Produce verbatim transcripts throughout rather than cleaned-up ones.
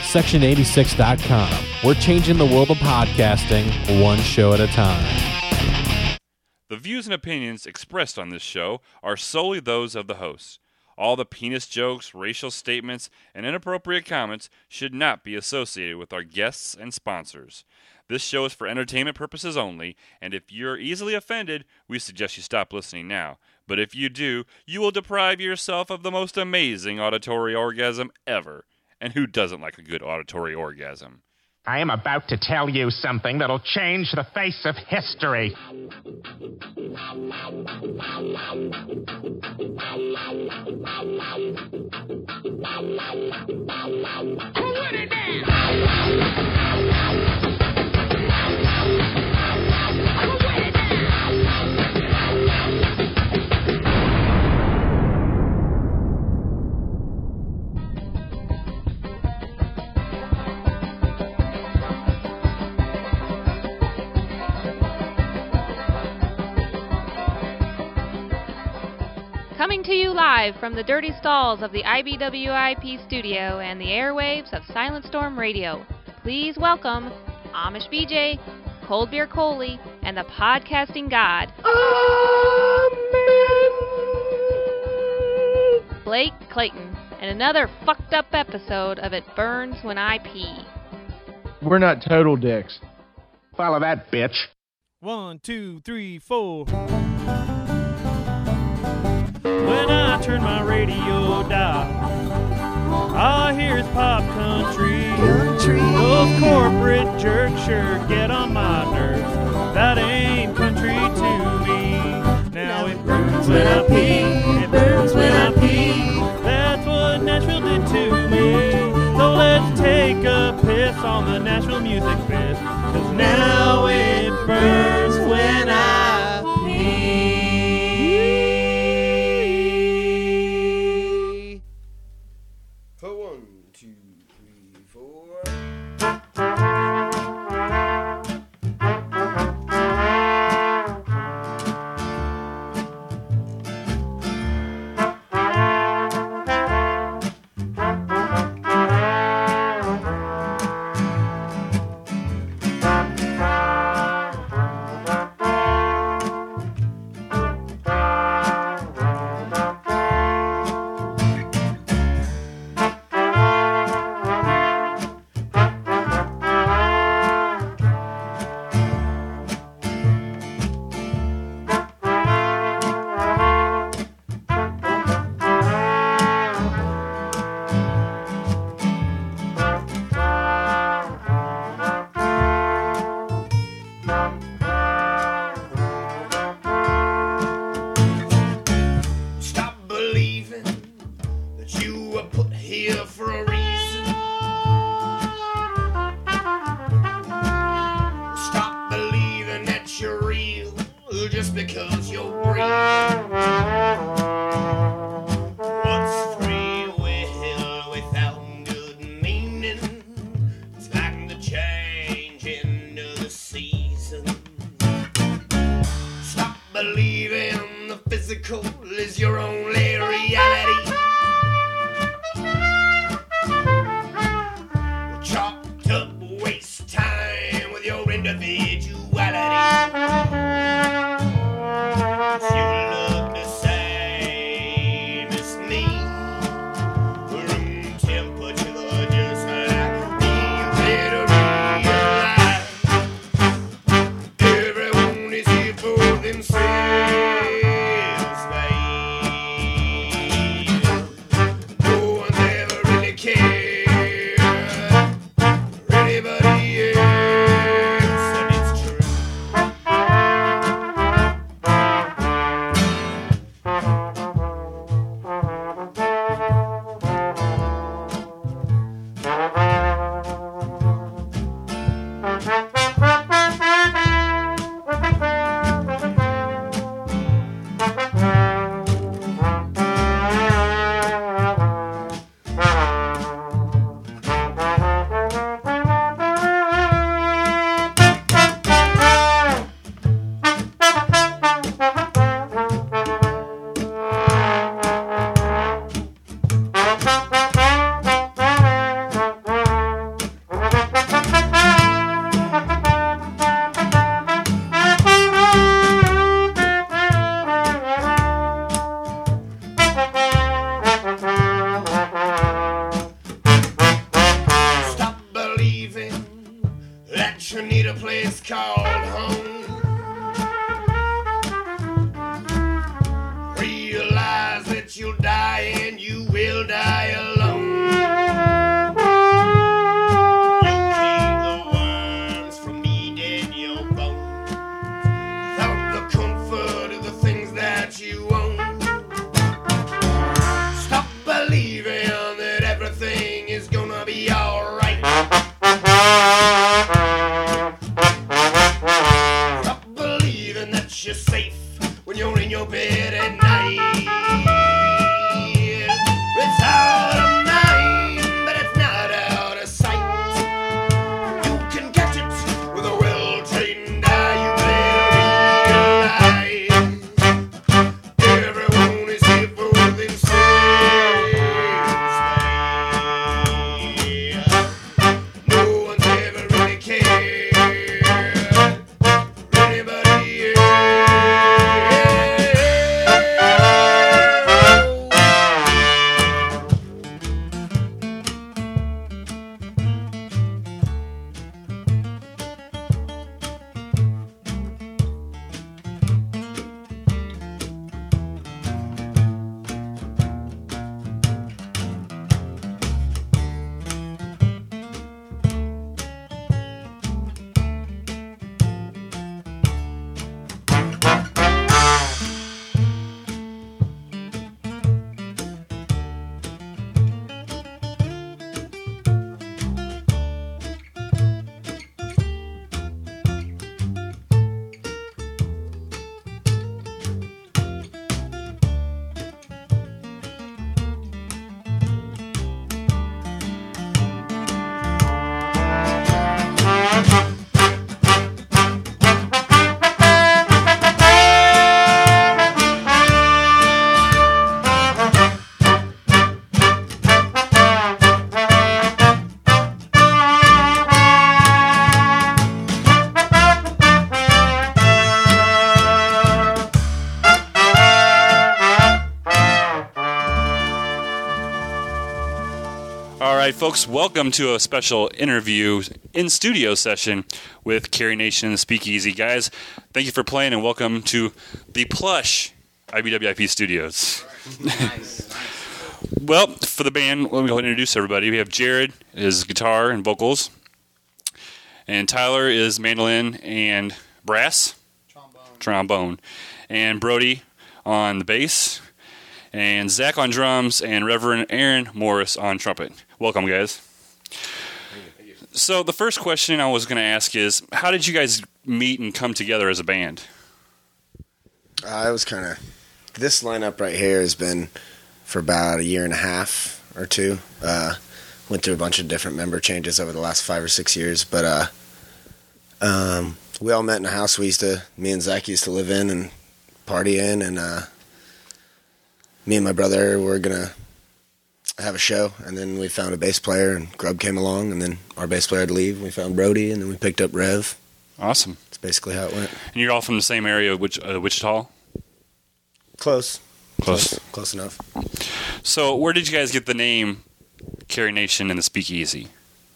section eighty-six dot com. We're changing the world of podcasting one show at a time. The views and opinions expressed on this show are solely those of the hosts. All the penis jokes, racial statements, and inappropriate comments should not be associated with our guests and sponsors. This show is for entertainment purposes only, and if you're easily offended, we suggest you stop listening now. But if you do, you will deprive yourself of the most amazing auditory orgasm ever. And who doesn't like a good auditory orgasm? I am about to tell you something that'll change the face of history. Put it down! Coming to you live from the dirty stalls of the I B W I P studio and the airwaves of Silent Storm Radio, please welcome Amish B J, Cold Beer Coley, and the podcasting god, Amen, Blake Clayton, and another fucked up episode of It Burns When I Pee. We're not total dicks. Follow that, bitch. One, two, three, four. When I turn my radio dial, all I hear is pop country. country. Those corporate jerks sure get on my nerves. That ain't country to me. Now it burns when I pee. It burns when I pee. That's what Nashville did to me. So let's take a piss on the Nashville music biz. Cause now it burns when I pee. Is your only reality. place called home. Realize that you'll die and you will die alone. You'll keep the worms from eating your bones without the comfort of the things that you own. Stop believing that everything is gonna be alright. Stop believing that you're safe when you're in your bed at night. It's out of mind, but it's not out of sight. You can catch it with a well-trained eye. You better realize everyone is here for themselves. No one's ever really cared for anybody else. All right, folks, welcome to a special interview in studio session with Carrie Nation and the Speakeasy. Guys, thank you for playing and welcome to the plush I B W I P studios. Nice. Well, for the band, let me go ahead and introduce everybody. We have Jared, his guitar and vocals, and Tyler is mandolin and brass, Trombone. trombone, and Brody on the bass, and Zach on drums, and Reverend Aaron Morris on trumpet. Welcome, guys. So the first question I was going to ask is, how did you guys meet and come together as a band? Uh, it was kind of, this lineup right here has been for about a year and a half or two. Uh, went through a bunch of different member changes over the last five or six years, but uh, um, we all met in a house we used to, me and Zach used to live in and party in, and uh, me and my brother were going to have a show, and then we found a bass player, and Grub came along, and then our bass player had to leave. We found Brody, and then we picked up Rev. Awesome. That's basically how it went. And you're all from the same area of Wich- uh, Wichita? Close. Close. Close. Close enough. So where did you guys get the name Carrie Nation and the Speakeasy?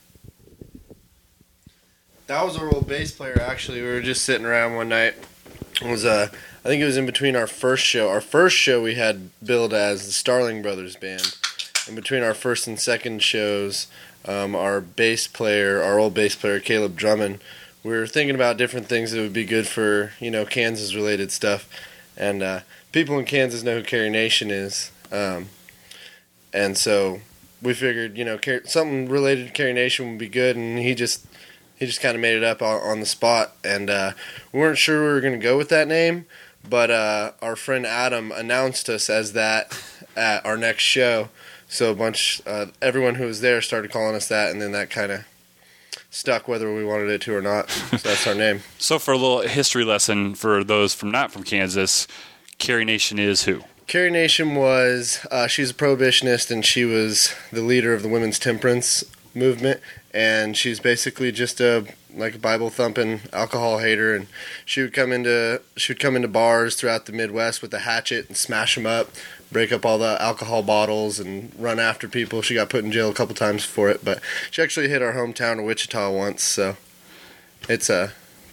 That was our old bass player, actually. We were just sitting around one night. It was, uh, I think it was in between our first show. Our first show we had billed as the Starling Brothers Band. In between our first and second shows, um, our bass player, our old bass player, Caleb Drummond, we were thinking about different things that would be good for, you know, Kansas-related stuff. And uh, people in Kansas know who Carrie Nation is. Um, and so we figured, you know, Car- something related to Carrie Nation would be good, and he just he just kind of made it up on, on the spot. And uh, we weren't sure we were going to go with that name, but uh, our friend Adam announced us as that at our next show. So a bunch, uh, everyone who was there started calling us that, and then that kind of stuck whether we wanted it to or not. So that's our name. So for a little history lesson for those from not from Kansas, Carrie Nation is who? Carrie Nation was, uh, she's a prohibitionist, and she was the leader of the women's temperance movement, and she's basically just a like a Bible thumping alcohol hater, and she would come into she would come into bars throughout the Midwest with a hatchet and smash them up, break up all the alcohol bottles, and run after people. She got put in jail a couple times for it, but she actually hit our hometown of Wichita once, so it's a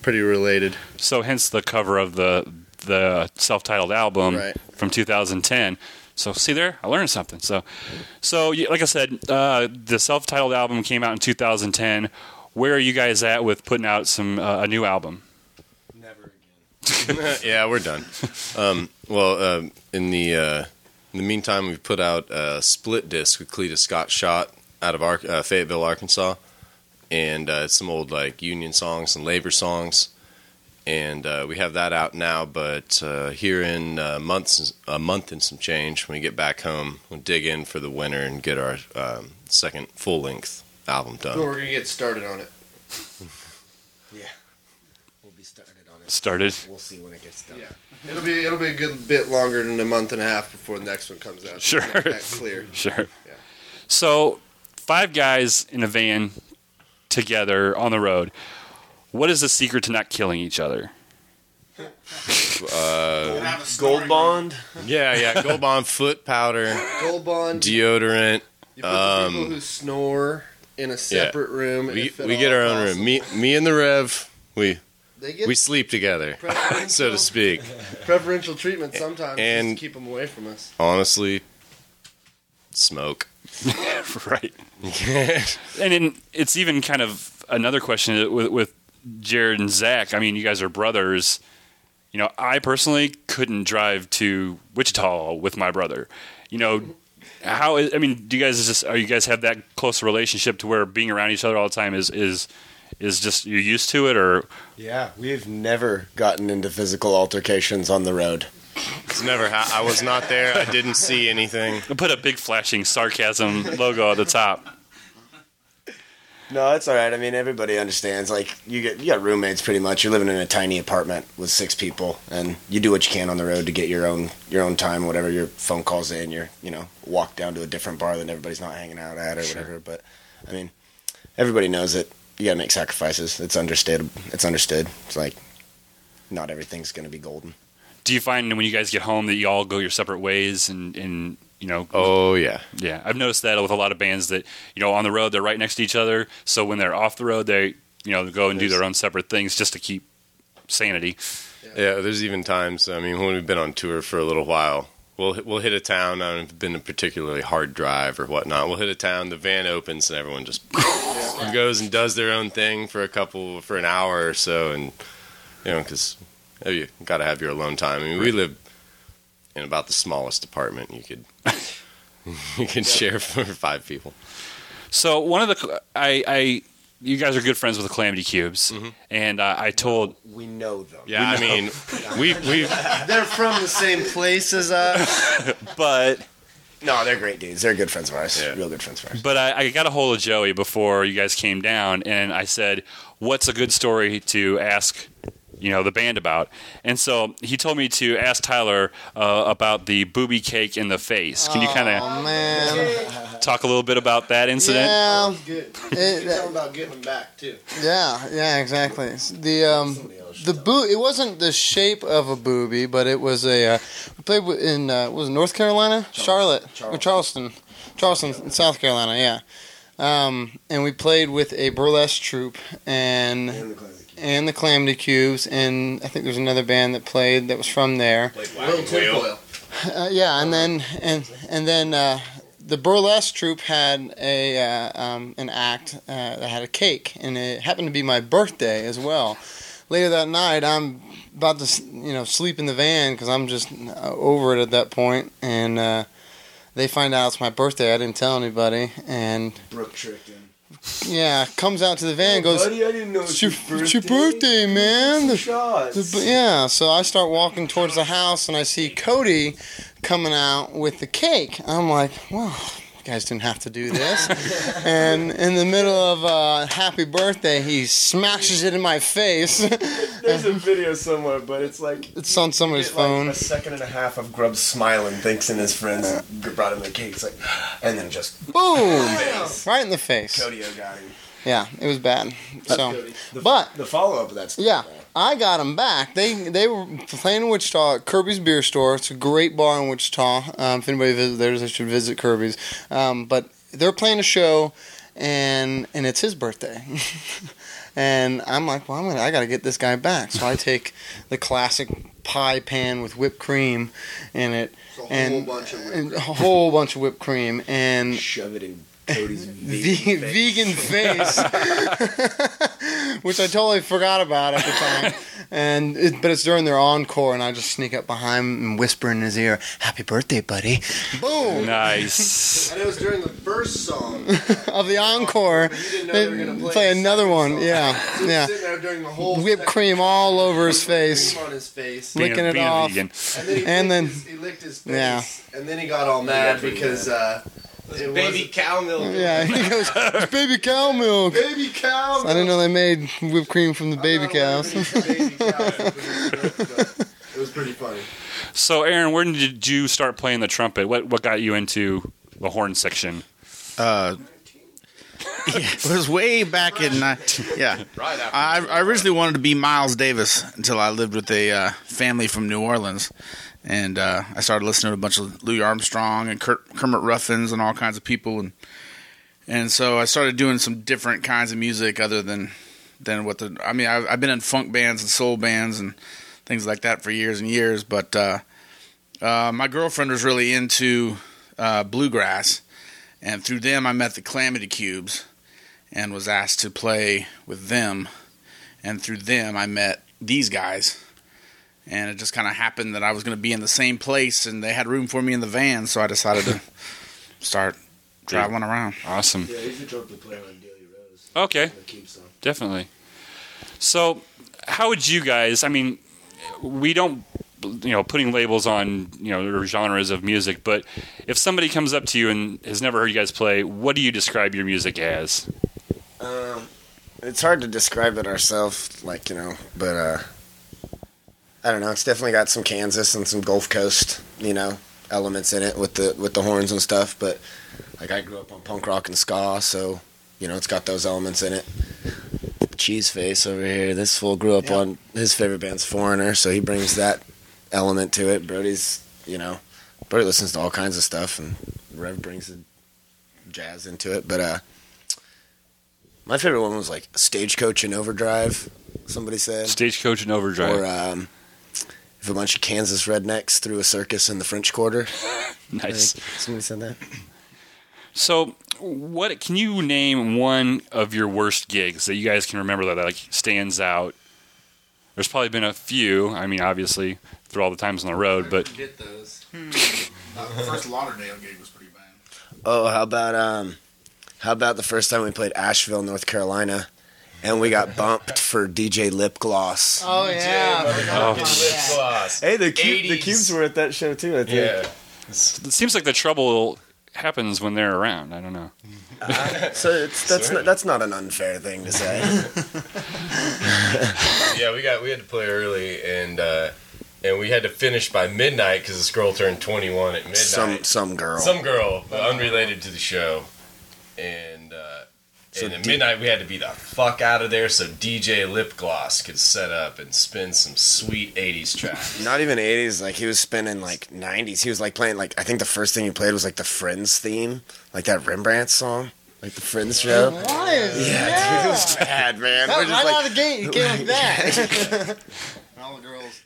pretty related. So hence the cover of the the self-titled album Right. from two thousand ten. So see there, I learned something. So, so yeah, like I said, uh, the self-titled album came out in two thousand ten. Where are you guys at with putting out some uh, a new album? Never again. Yeah, we're done. Um, well, um, in the uh, in the meantime, we've put out a split disc with Cletus Scott Shot out of Ar- uh, Fayetteville, Arkansas, and uh, some old like Union songs and labor songs, and uh, we have that out now. But uh, here in uh, months, a month and some change, when we get back home, we'll dig in for the winter and get our um, second full length album done. We're gonna get started on it. Yeah. We'll be started on it. Started. We'll see when it gets done. Yeah, it'll be it'll be a good bit longer than a month and a half before the next one comes out. Sure. Make that clear. Sure. Yeah. So, five guys in a van together on the road. What is the secret to not killing each other? Uh, Gold Bond. yeah, yeah. Gold Bond, foot powder, Gold Bond. deodorant. You put Um, the people who snore in a separate room. We if at we all get our own possible. room. Me me and the Rev, we They get we sleep together, preferential, so to speak. preferential treatment sometimes And- just to keep them away from us. Honestly, smoke. Right. And in, it's even kind of another question with, with Jared and Zach. I mean, you guys are brothers. You know, I personally couldn't drive to Wichita with my brother. You know, how is, I mean, do you guys just are you guys have that close a relationship to where being around each other all the time is is is just you're used to it, or Yeah, we've never gotten into physical altercations on the road. It's never. Ha- I was not there. I didn't see anything. put a big flashing sarcasm logo at the top? No, it's all right. I mean, everybody understands. Like, you get you got roommates pretty much. You're living in a tiny apartment with six people, and you do what you can on the road to get your own your own time. Whatever your phone calls in, you're you know walk down to a different bar that everybody's not hanging out at or Sure. whatever. But I mean, everybody knows it. You got to make sacrifices. It's understood. It's understood. It's like not everything's going to be golden. Do you find when you guys get home that you all go your separate ways and, and you know? Oh yeah. Yeah, I've noticed that with a lot of bands that, you know, on the road they're right next to each other. So when they're off the road, they, you know, go and do their own separate things just to keep sanity. Yeah, there's even times. I mean, when we've been on tour for a little while, we'll we'll hit a town. I don't know if it's been a particularly hard drive or whatnot. We'll hit a town. The van opens and everyone just goes and does their own thing for a couple for an hour or so, and you know, because you got to have your alone time. I mean, we live in about the smallest apartment you could you could share for five people. So one of the, I, I you guys are good friends with the Calamity Cubes, Mhm. and uh, I told, We know them. Yeah, I mean, we we They're from the same place as us. but No, they're great dudes. They're good friends of ours. Yeah. Real good friends of ours. but I, I got a hold of Joey before you guys came down, and I said, "What's a good story to ask?" You know, the band about. And so he told me to ask Tyler uh, about the booby cake in the face. Can you kind Oh, of man. talk a little bit about that incident? Yeah. Good. It- Tell them about getting them back too. Yeah, yeah, exactly. The um, the boo. It wasn't the shape of a booby, but it was a. Uh, we played wi- in uh, was it North Carolina, Charlotte, or Charleston, Charleston, South Carolina. Yeah, um, and we played with a burlesque troupe and and the Calamity Cubes, and I think there was another band that played that was from there. Little tinfoil. Uh, yeah, and then and and then uh, the burlesque troupe had a uh, um, an act uh, that had a cake, and it happened to be my birthday as well. Later that night, I'm about to s- you know sleep in the van because I'm just uh, over it at that point, and uh, they find out it's my birthday. I didn't tell anybody, and Brooke tricked him. yeah, comes out to the van, and goes, Buddy, I didn't know "It's your, it's your birthday, man." The- shots. the- yeah, so I start walking towards the house, and I see Cody coming out with the cake. I'm like, well, you guys didn't have to do this. And in the middle of uh, happy birthday, he smashes it in my face. There's a video somewhere, but it's like It's on somebody's get, like, phone. a second and a half of Grubb smiling, thinks in his friends brought him the cake. It's like, and then just Boom! Right in the face. Cody got him. Yeah, it was bad. So, The, but the follow up of that. yeah, I got them back. They they were playing in Wichita at Kirby's Beer Store. It's a great bar in Wichita. Um, if anybody visits there, they should visit Kirby's. Um, but they're playing a show, and and it's his birthday. And I'm like, well, I'm gonna, I got to get this guy back. So I take the classic pie pan with whipped cream in it, whole and, bunch of whipped and a whole bunch of whipped cream, and Shove it in Cody's vegan, vegan vegan face, which I totally forgot about at the time. And it, but it's during their encore, and I just sneak up behind him and whisper in his ear, "Happy birthday, buddy!" Boom. Nice. And it was during the first song Of the encore, You didn't know they they were gonna play play the another second one. song. Yeah, So he's yeah. sitting there during the whole Whipped second- cream all over his face. Cream on his face. Being a- Licking it being a off. vegan. And then he, And licked then- his, he licked his face. Yeah. And then he got all mad because uh, it baby was cow milk. Yeah, he goes, "It's baby cow milk." baby cow. I didn't know they made whipped cream from the baby I'm not cows. aware of any baby cows, but it was pretty funny. So, Aaron, when did you start playing the trumpet? What what got you into the horn section? Uh, yeah, it was way back in uh, yeah. I, I originally wanted to be Miles Davis until I lived with a uh, family from New Orleans, and uh, I started listening to a bunch of Louis Armstrong and Kurt, Kermit Ruffins and all kinds of people, and and so I started doing some different kinds of music other than than what the I mean I've, I've been in funk bands and soul bands and things like that for years and years, but uh, uh, my girlfriend was really into uh, bluegrass. And through them, I met the Calamity Cubes and was asked to play with them. And through them, I met these guys. And it just kind of happened that I was going to be in the same place, and they had room for me in the van, so I decided to start traveling around. Awesome. Yeah, he's a trumpet player on Daily Rose. Okay, The Keep song. definitely. So, how would you guys? I mean, we don't, you know, putting labels on, you know, genres of music, but if somebody comes up to you and has never heard you guys play, what do you describe your music as? Um, it's hard to describe it ourselves, like, you know, but uh, I don't know. It's definitely got some Kansas and some Gulf Coast, you know, elements in it with the with the horns and stuff. But like, I grew up on punk rock and ska, so you know, it's got those elements in it. Cheese Face over here, this fool grew up Yep. on his favorite band's Foreigner, so he brings that element to it. Brody's, you know, Brody listens to all kinds of stuff, and Rev brings the jazz into it. But uh, my favorite one was like Stagecoach and Overdrive, somebody said. Stagecoach and Overdrive. Or um, if a bunch of Kansas rednecks threw a circus in the French Quarter. Nice. I think somebody said that. So, what can you name one of your worst gigs that you guys can remember that, that like stands out? There's probably been a few. I mean, obviously, through all the times on the road, but Get those. The first Lauderdale gig was pretty bad. Oh, how about um, how about the first time we played Asheville, North Carolina, and we got bumped for D J Lip Gloss. Oh yeah. Hey, the cube- the Cubes were at that show too. I think. Yeah. it seems like the trouble happens when they're around. I don't know. So it's, that's not, that's not an unfair thing to say. Yeah, we got we had to play early, and uh, and we had to finish by midnight because this girl turned twenty-one at midnight. some some girl. Some girl, but unrelated to the show, and uh, So and at D- midnight we had to be the fuck out of there so D J Lip Gloss could set up and spin some sweet eighties tracks. Not even eighties. Like, he was spinning like nineties. He was like playing like I think the first thing he played was like the Friends theme, like that Rembrandt song, like the Friends show. Why is Yeah, that? dude, it was bad, man. That, We're just right out like, of the gate, you came like that. All the girls.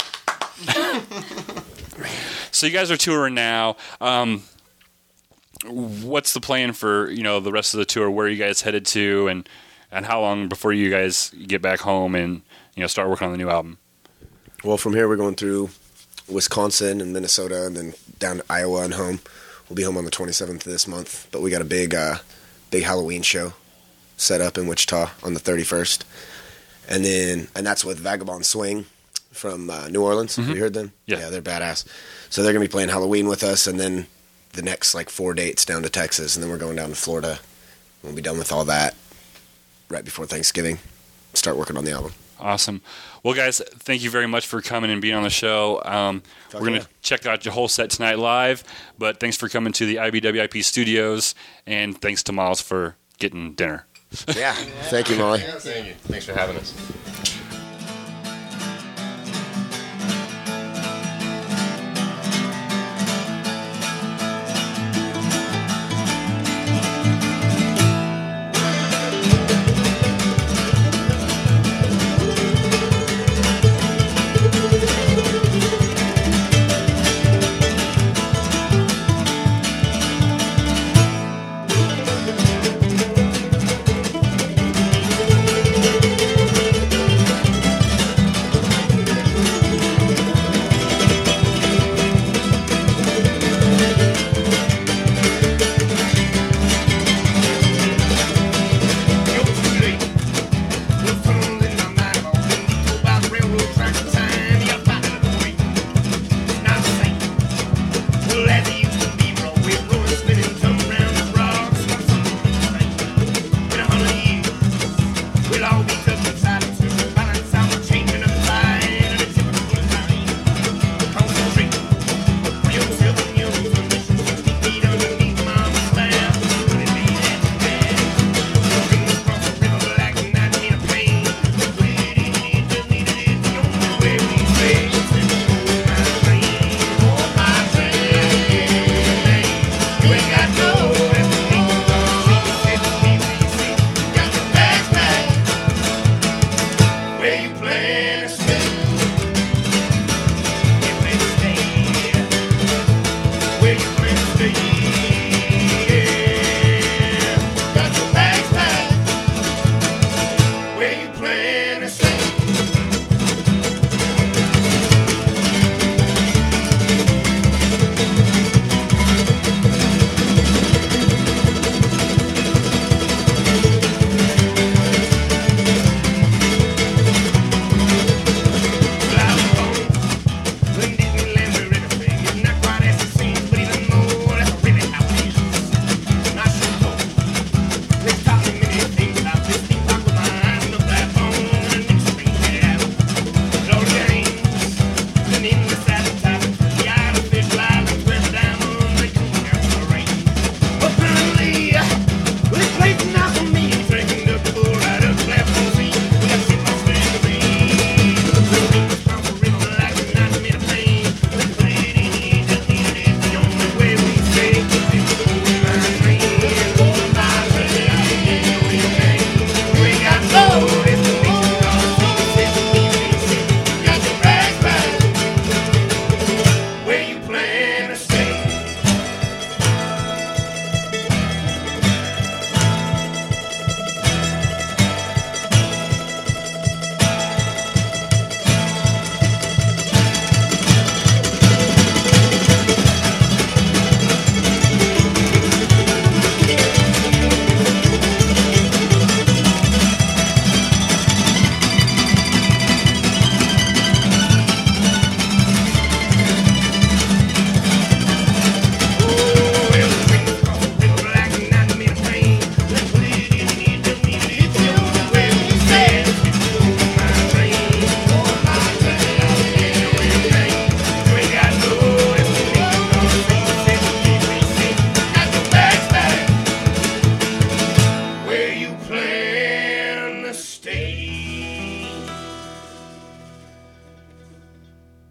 So you guys are touring now. Um, what's the plan for, you know, the rest of the tour? Where are you guys headed to, and and how long before you guys get back home and, you know, start working on the new album? well, from here we're going through Wisconsin and Minnesota, and then down to Iowa and home. We'll be home on the twenty-seventh of this month, but we got a big, uh, big Halloween show set up in Wichita on the thirty-first, and then and that's with Vagabond Swing from uh, New Orleans. Have you heard them? Yeah. yeah, they're badass. So they're gonna be playing Halloween with us, and then the next like four dates down to Texas, and then we're going down to Florida. We'll be done with all that right before Thanksgiving. Start working on the album. Awesome. Well, guys, thank you very much for coming and being on the show. Um, we're going to yeah. check out your whole set tonight live, but thanks for coming to the I B W I P studios, and thanks to Miles for getting dinner. Yeah. Thank you, Molly. Thank you. Thanks for having us.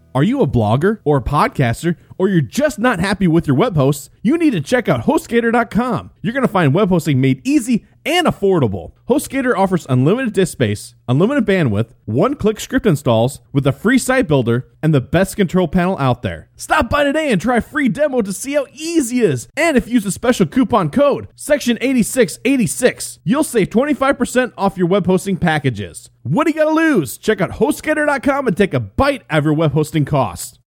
Are you a blogger or a podcaster, or you're just not happy with your web hosts? You need to check out HostGator dot com. You're going to find web hosting made easy and affordable. HostGator offers unlimited disk space, unlimited bandwidth, one-click script installs with a free site builder, and the best control panel out there. Stop by today and try a free demo to see how easy it is. And if you use a special coupon code, section eighty-six eighty-six, you'll save twenty-five percent off your web hosting packages. What do you got to lose? Check out HostGator dot com and take a bite out of your web hosting costs.